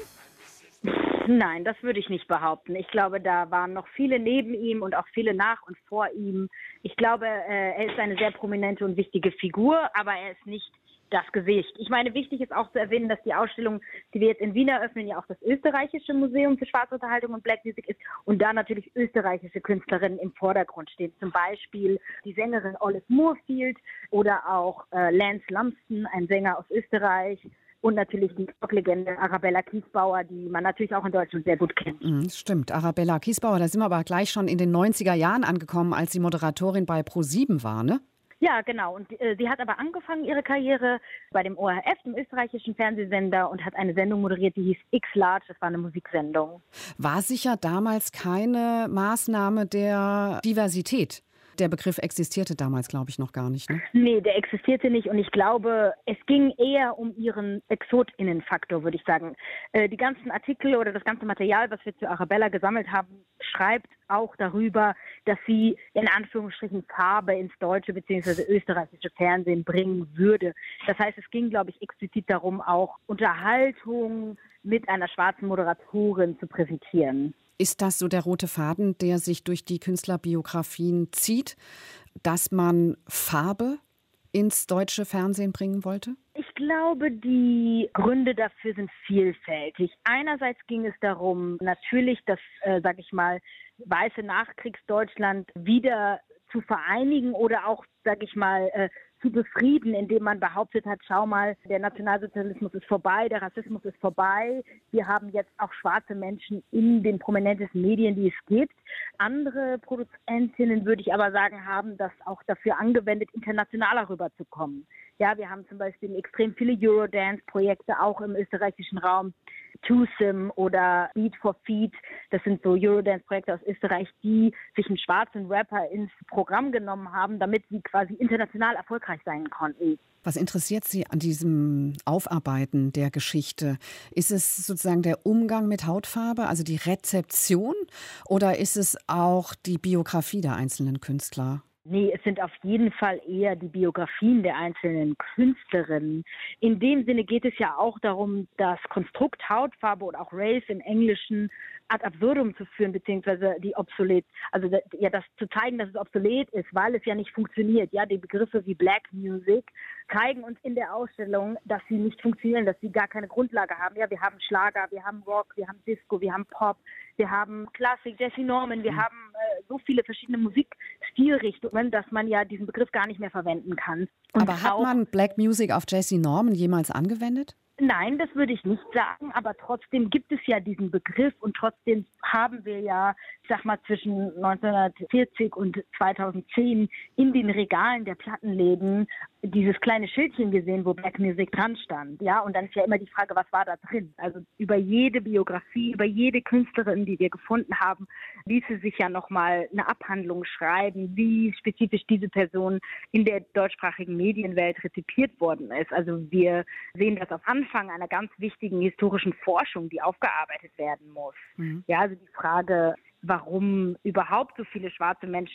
Nein, das würde ich nicht behaupten. Ich glaube, da waren noch viele neben ihm und auch viele nach und vor ihm. Ich glaube, er ist eine sehr prominente und wichtige Figur, aber er ist nicht das Gesicht. Ich meine, wichtig ist auch zu erwähnen, dass die Ausstellung, die wir jetzt in Wien eröffnen, ja auch das österreichische Museum für schwarze Unterhaltung und Black Music ist und da natürlich österreichische Künstlerinnen im Vordergrund stehen. Zum Beispiel die Sängerin Olive Moorfield oder auch äh, Lance Lumsden, ein Sänger aus Österreich. Und natürlich die Rocklegende Arabella Kiesbauer, die man natürlich auch in Deutschland sehr gut kennt. Mhm, stimmt, Arabella Kiesbauer, da sind wir aber gleich schon in den neunziger Jahren angekommen, als sie Moderatorin bei ProSieben war, ne? Ja, genau. Und äh, sie hat aber angefangen, ihre Karriere bei dem O R F, dem österreichischen Fernsehsender, und hat eine Sendung moderiert, die hieß X-Large, das war eine Musiksendung. War sicher damals keine Maßnahme der Diversität. Der Begriff existierte damals, glaube ich, noch gar nicht, ne? Nee, der existierte nicht und ich glaube, es ging eher um ihren ExotInnen-Faktor, würde ich sagen. Äh, die ganzen Artikel oder das ganze Material, was wir zu Arabella gesammelt haben, schreibt auch darüber, dass sie in Anführungsstrichen Farbe ins deutsche bzw. österreichische Fernsehen bringen würde. Das heißt, es ging, glaube ich, explizit darum, auch Unterhaltung mit einer schwarzen Moderatorin zu präsentieren. Ist das so der rote Faden, der sich durch die Künstlerbiografien zieht, dass man Farbe ins deutsche Fernsehen bringen wollte? Ich glaube, die Gründe dafür sind vielfältig. Einerseits ging es darum, natürlich das, äh, sag ich mal, weiße Nachkriegsdeutschland wieder zu vereinigen oder auch, sag ich mal, äh, zu befrieden, indem man behauptet hat, schau mal, der Nationalsozialismus ist vorbei, der Rassismus ist vorbei. Wir haben jetzt auch schwarze Menschen in den prominentesten Medien, die es gibt. Andere Produzentinnen, würde ich aber sagen, haben das auch dafür angewendet, internationaler rüberzukommen. Ja, wir haben zum Beispiel extrem viele Eurodance-Projekte auch im österreichischen Raum. TwoSim oder Beat for Feet, das sind so Eurodance-Projekte aus Österreich, die sich einen schwarzen Rapper ins Programm genommen haben, damit sie quasi international erfolgreich sein konnten. Was interessiert Sie an diesem Aufarbeiten der Geschichte? Ist es sozusagen der Umgang mit Hautfarbe, also die Rezeption, oder ist es auch die Biografie der einzelnen Künstler? Nee, es sind auf jeden Fall eher die Biografien der einzelnen Künstlerinnen. In dem Sinne geht es ja auch darum, das Konstrukt Hautfarbe oder auch Race im Englischen ad absurdum zu führen, beziehungsweise die obsolet, also ja, das zu zeigen, dass es obsolet ist, weil es ja nicht funktioniert. Ja, die Begriffe wie Black Music zeigen uns in der Ausstellung, dass sie nicht funktionieren, dass sie gar keine Grundlage haben. Ja, wir haben Schlager, wir haben Rock, wir haben Disco, wir haben Pop, wir haben Klassik, Jesse Norman, wir mhm. haben äh, so viele verschiedene Musikstilrichtungen, dass man ja diesen Begriff gar nicht mehr verwenden kann. Und aber hat man Black Music auf Jesse Norman jemals angewendet? Nein, das würde ich nicht sagen, aber trotzdem gibt es ja diesen Begriff und trotzdem haben wir ja, ich sag mal, zwischen neunzehnhundertvierzig und zweitausendzehn in den Regalen der Plattenläden dieses kleine Schildchen gesehen, wo Black Music dran stand, ja, und dann ist ja immer die Frage, was war da drin? Also über jede Biografie, über jede Künstlerin, die wir gefunden haben, ließe sich ja nochmal eine Abhandlung schreiben, wie spezifisch diese Person in der deutschsprachigen Medienwelt rezipiert worden ist. Also wir sehen das auf Anfang einer ganz wichtigen historischen Forschung, die aufgearbeitet werden muss. Mhm. Ja, also die Frage, warum überhaupt so viele schwarze Menschen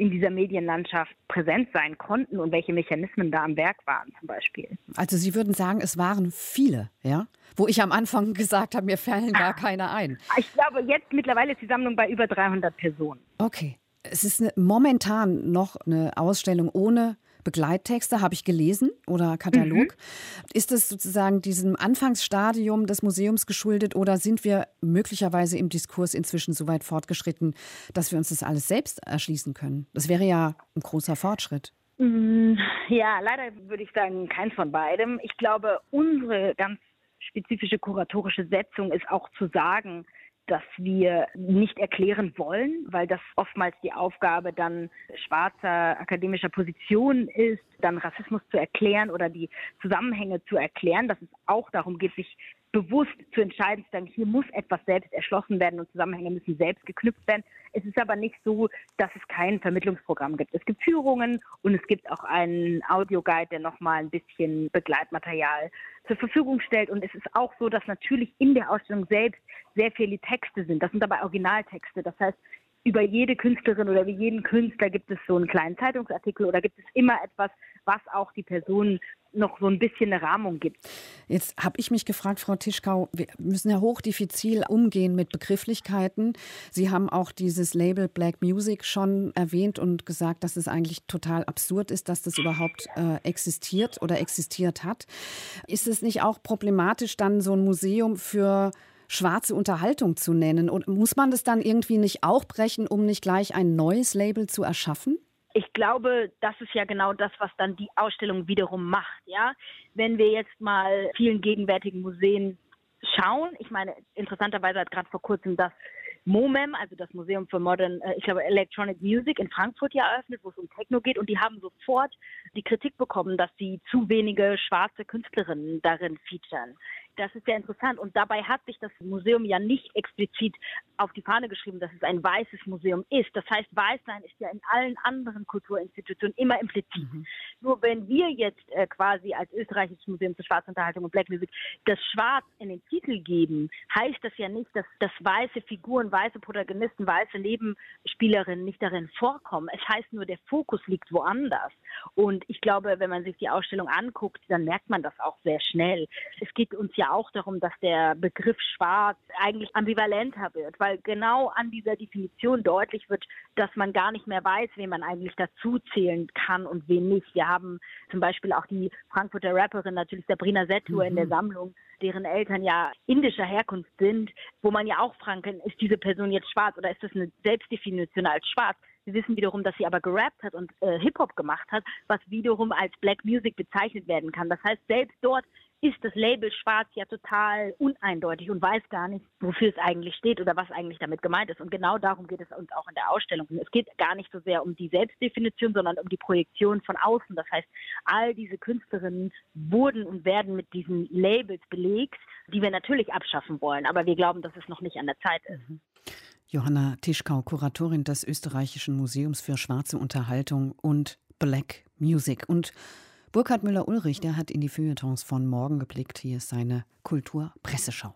in dieser Medienlandschaft präsent sein konnten und welche Mechanismen da am Werk waren zum Beispiel. Also Sie würden sagen, es waren viele, ja? Wo ich am Anfang gesagt habe, mir fallen gar keine ein. Ich glaube, jetzt mittlerweile ist die Sammlung bei über dreihundert Personen. Okay. Es ist eine, momentan noch eine Ausstellung ohne Begleittexte, habe ich gelesen, oder Katalog. Mhm. Ist es sozusagen diesem Anfangsstadium des Museums geschuldet oder sind wir möglicherweise im Diskurs inzwischen so weit fortgeschritten, dass wir uns das alles selbst erschließen können? Das wäre ja ein großer Fortschritt. Ja, leider würde ich sagen, keins von beidem. Ich glaube, unsere ganz spezifische kuratorische Setzung ist auch zu sagen, dass wir nicht erklären wollen, weil das oftmals die Aufgabe dann schwarzer akademischer Positionen ist, dann Rassismus zu erklären oder die Zusammenhänge zu erklären, dass es auch darum geht, sich bewusst zu entscheiden, zu sagen, hier muss etwas selbst erschlossen werden und Zusammenhänge müssen selbst geknüpft werden. Es ist aber nicht so, dass es kein Vermittlungsprogramm gibt. Es gibt Führungen und es gibt auch einen Audioguide, der nochmal ein bisschen Begleitmaterial zur Verfügung stellt. Und es ist auch so, dass natürlich in der Ausstellung selbst sehr viele Texte sind. Das sind aber Originaltexte. Das heißt, über jede Künstlerin oder wie jeden Künstler gibt es so einen kleinen Zeitungsartikel oder gibt es immer etwas, was auch die Person noch so ein bisschen eine Rahmung gibt. Jetzt habe ich mich gefragt, Frau Tischkau, wir müssen ja hochdifizil umgehen mit Begrifflichkeiten. Sie haben auch dieses Label Black Music schon erwähnt und gesagt, dass es eigentlich total absurd ist, dass das überhaupt äh, existiert oder existiert hat. Ist es nicht auch problematisch, dann so ein Museum für schwarze Unterhaltung zu nennen? Und muss man das dann irgendwie nicht auch brechen, um nicht gleich ein neues Label zu erschaffen? Ich glaube, das ist ja genau das, was dann die Ausstellung wiederum macht. Ja? Wenn wir jetzt mal vielen gegenwärtigen Museen schauen, ich meine, interessanterweise hat gerade vor kurzem das MoMEM, also das Museum für Modern, ich glaube Electronic Music in Frankfurt ja eröffnet, wo es um Techno geht, und die haben sofort die Kritik bekommen, dass sie zu wenige schwarze Künstlerinnen darin featuren. Das ist sehr interessant. Und dabei hat sich das Museum ja nicht explizit auf die Fahne geschrieben, dass es ein weißes Museum ist. Das heißt, Weißsein ist ja in allen anderen Kulturinstitutionen immer implizit. Mhm. Nur wenn wir jetzt äh, quasi als österreichisches Museum für Schwarzunterhaltung und Black Music das Schwarz in den Titel geben, heißt das ja nicht, dass, dass weiße Figuren, weiße Protagonisten, weiße Nebenspielerinnen nicht darin vorkommen. Es heißt nur, der Fokus liegt woanders. Und ich glaube, wenn man sich die Ausstellung anguckt, dann merkt man das auch sehr schnell. Es geht uns ja auch darum, dass der Begriff Schwarz eigentlich ambivalenter wird, weil genau an dieser Definition deutlich wird, dass man gar nicht mehr weiß, wen man eigentlich dazu zählen kann und wen nicht. Wir haben zum Beispiel auch die Frankfurter Rapperin, natürlich Sabrina Settur, mhm. in der Sammlung, deren Eltern ja indischer Herkunft sind, wo man ja auch fragen kann, ist diese Person jetzt schwarz oder ist das eine Selbstdefinition als schwarz? Wir wissen wiederum, dass sie aber gerappt hat und äh, Hip-Hop gemacht hat, was wiederum als Black Music bezeichnet werden kann. Das heißt, selbst dort ist das Label Schwarz ja total uneindeutig und weiß gar nicht, wofür es eigentlich steht oder was eigentlich damit gemeint ist. Und genau darum geht es uns auch in der Ausstellung. Es geht gar nicht so sehr um die Selbstdefinition, sondern um die Projektion von außen. Das heißt, all diese Künstlerinnen wurden und werden mit diesen Labels belegt, die wir natürlich abschaffen wollen. Aber wir glauben, dass es noch nicht an der Zeit ist. Mhm. Johanna Tischkau, Kuratorin des Österreichischen Museums für schwarze Unterhaltung und Black Music. Und Burkhard Müller-Ulrich, der hat in die Feuilletons von morgen geblickt. Hier ist seine Kulturpresseschau.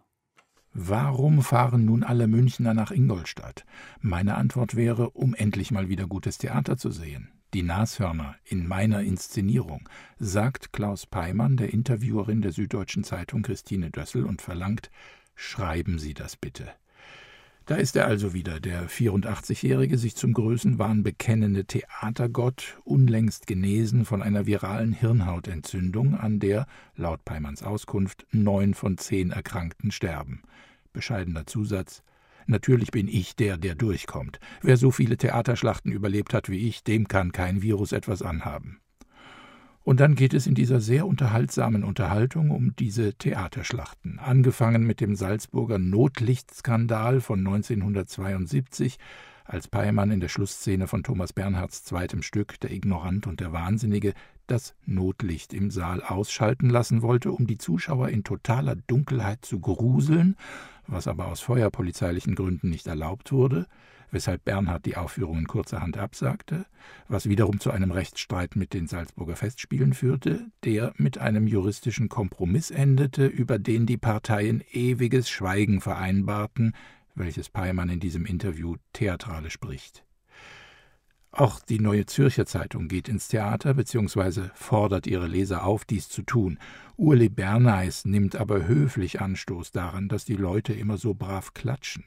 Warum fahren nun alle Münchner nach Ingolstadt? Meine Antwort wäre, um endlich mal wieder gutes Theater zu sehen. Die Nashörner in meiner Inszenierung, sagt Klaus Peimann, der Interviewerin der Süddeutschen Zeitung Christine Dössel, und verlangt, schreiben Sie das bitte. Da ist er also wieder, der vierundachtzigjährige, sich zum Größenwahn bekennende Theatergott, unlängst genesen von einer viralen Hirnhautentzündung, an der, laut Peimanns Auskunft, neun von zehn Erkrankten sterben. Bescheidener Zusatz: Natürlich bin ich der, der durchkommt. Wer so viele Theaterschlachten überlebt hat wie ich, dem kann kein Virus etwas anhaben. Und dann geht es in dieser sehr unterhaltsamen Unterhaltung um diese Theaterschlachten, angefangen mit dem Salzburger Notlichtskandal von neunzehnhundertzweiundsiebzig, als Peimann in der Schlussszene von Thomas Bernhards zweitem Stück »Der Ignorant und der Wahnsinnige« das Notlicht im Saal ausschalten lassen wollte, um die Zuschauer in totaler Dunkelheit zu gruseln, was aber aus feuerpolizeilichen Gründen nicht erlaubt wurde, weshalb Bernhard die Aufführungen kurzerhand absagte, was wiederum zu einem Rechtsstreit mit den Salzburger Festspielen führte, der mit einem juristischen Kompromiss endete, über den die Parteien ewiges Schweigen vereinbarten, welches Peimann in diesem Interview theatralisch bricht. Auch die Neue Zürcher Zeitung geht ins Theater bzw. fordert ihre Leser auf, dies zu tun. Ueli Bernays nimmt aber höflich Anstoß daran, dass die Leute immer so brav klatschen.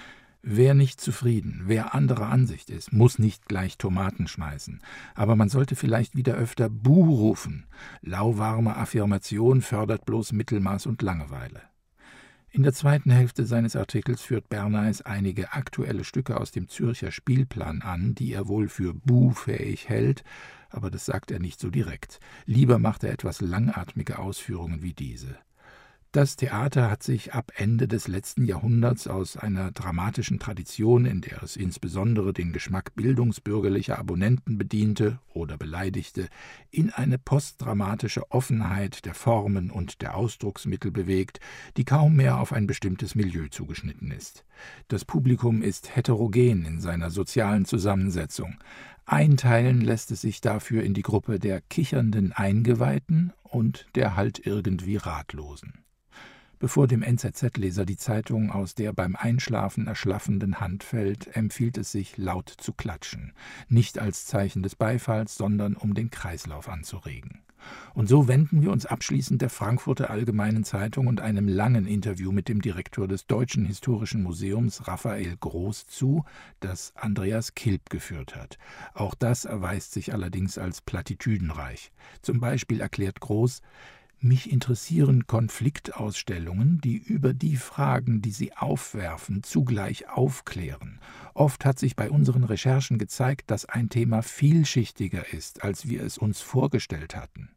Wer nicht zufrieden, wer anderer Ansicht ist, muss nicht gleich Tomaten schmeißen. Aber man sollte vielleicht wieder öfter Buh rufen. Lauwarme Affirmation fördert bloß Mittelmaß und Langeweile. In der zweiten Hälfte seines Artikels führt Bernays einige aktuelle Stücke aus dem Zürcher Spielplan an, die er wohl für buhfähig hält, aber das sagt er nicht so direkt. Lieber macht er etwas langatmige Ausführungen wie diese. Das Theater hat sich ab Ende des letzten Jahrhunderts aus einer dramatischen Tradition, in der es insbesondere den Geschmack bildungsbürgerlicher Abonnenten bediente oder beleidigte, in eine postdramatische Offenheit der Formen und der Ausdrucksmittel bewegt, die kaum mehr auf ein bestimmtes Milieu zugeschnitten ist. Das Publikum ist heterogen in seiner sozialen Zusammensetzung. Einteilen lässt es sich dafür in die Gruppe der kichernden Eingeweihten und der halt irgendwie Ratlosen. Bevor dem N Z Z-Leser die Zeitung aus der beim Einschlafen erschlaffenden Hand fällt, empfiehlt es sich, laut zu klatschen. Nicht als Zeichen des Beifalls, sondern um den Kreislauf anzuregen. Und so wenden wir uns abschließend der Frankfurter Allgemeinen Zeitung und einem langen Interview mit dem Direktor des Deutschen Historischen Museums, Raphael Groß, zu, das Andreas Kilb geführt hat. Auch das erweist sich allerdings als platitüdenreich. Zum Beispiel erklärt Groß: Mich interessieren Konfliktausstellungen, die über die Fragen, die sie aufwerfen, zugleich aufklären. Oft hat sich bei unseren Recherchen gezeigt, dass ein Thema vielschichtiger ist, als wir es uns vorgestellt hatten.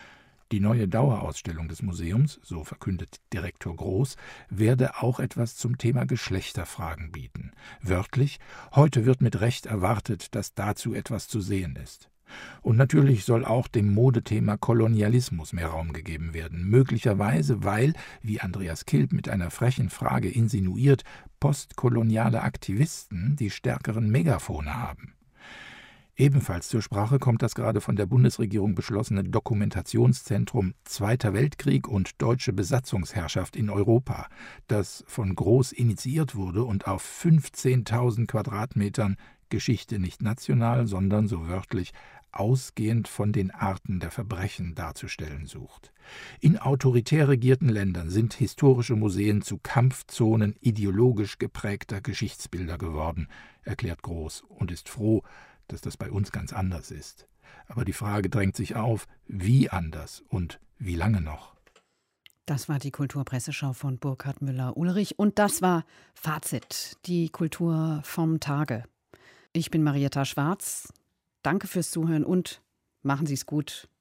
Die neue Dauerausstellung des Museums, so verkündet Direktor Groß, werde auch etwas zum Thema Geschlechterfragen bieten. Wörtlich: Heute wird mit Recht erwartet, dass dazu etwas zu sehen ist. Und natürlich soll auch dem Modethema Kolonialismus mehr Raum gegeben werden, möglicherweise weil, wie Andreas Kilb mit einer frechen Frage insinuiert, postkoloniale Aktivisten die stärkeren Megafone haben. Ebenfalls zur Sprache kommt das gerade von der Bundesregierung beschlossene Dokumentationszentrum Zweiter Weltkrieg und deutsche Besatzungsherrschaft in Europa, das von Groß initiiert wurde und auf fünfzehntausend Quadratmetern Geschichte nicht national, sondern so wörtlich ausgehend von den Arten der Verbrechen darzustellen sucht. In autoritär regierten Ländern sind historische Museen zu Kampfzonen ideologisch geprägter Geschichtsbilder geworden, erklärt Groß und ist froh, dass das bei uns ganz anders ist. Aber die Frage drängt sich auf, wie anders und wie lange noch? Das war die Kulturpresseschau von Burkhard Müller-Ulrich und das war Fazit, die Kultur vom Tage. Ich bin Marietta Schwarz. Danke fürs Zuhören und machen Sie es gut.